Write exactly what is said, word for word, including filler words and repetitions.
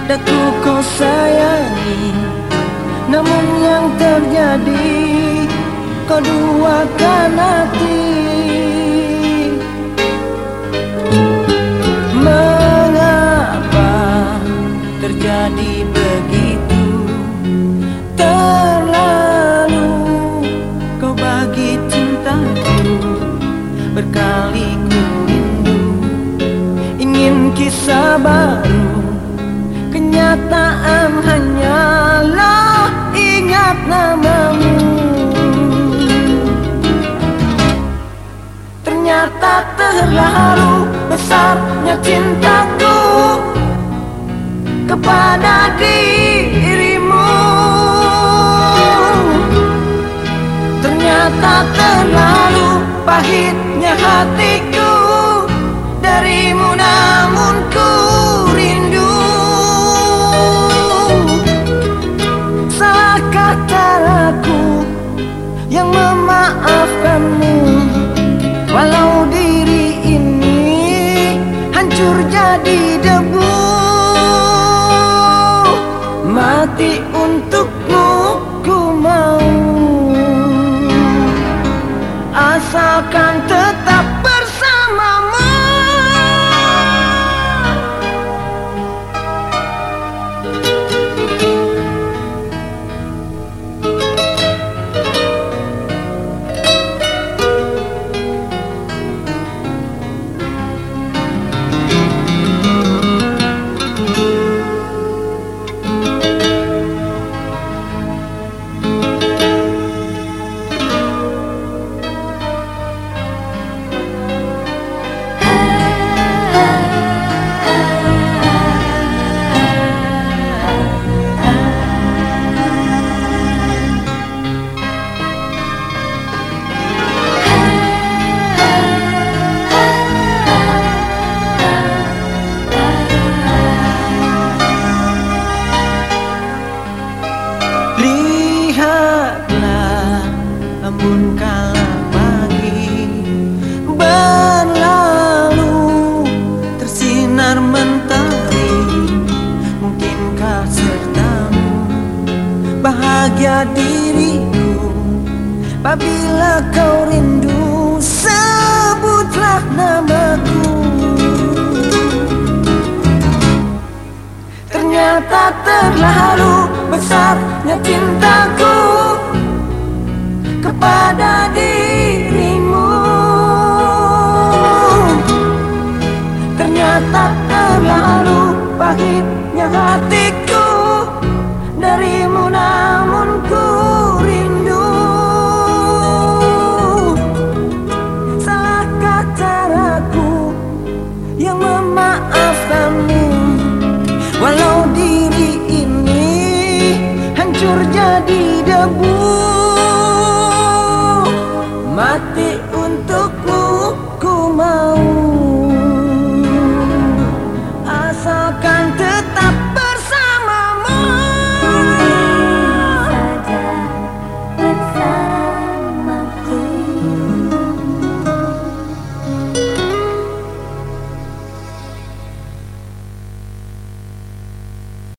Daku kau sayangi, namun yang terjadi kau duakan hati. Mengapa terjadi begitu? Terlalu kau bagi cintaku, berkali ku rindu ingin kisah baru. Kenyataan hanyalah ingat namamu. Ternyata terlalu besarnya cintaku kepada dirimu. Ternyata terlalu pahitnya hatiku darimu, namun ku rindu. Salahkah aku yang memaafkanmu, walau diri ini hancur jadi debu. Mati untukmu ku mau, asalkan tetap bersamamu. Lihatlah embun kala pagi berlalu, tersinar mentari. Mungkinkah sertamu bahagia diriku? Apabila kau rindu, sebutlah namaku. Ternyata terlalu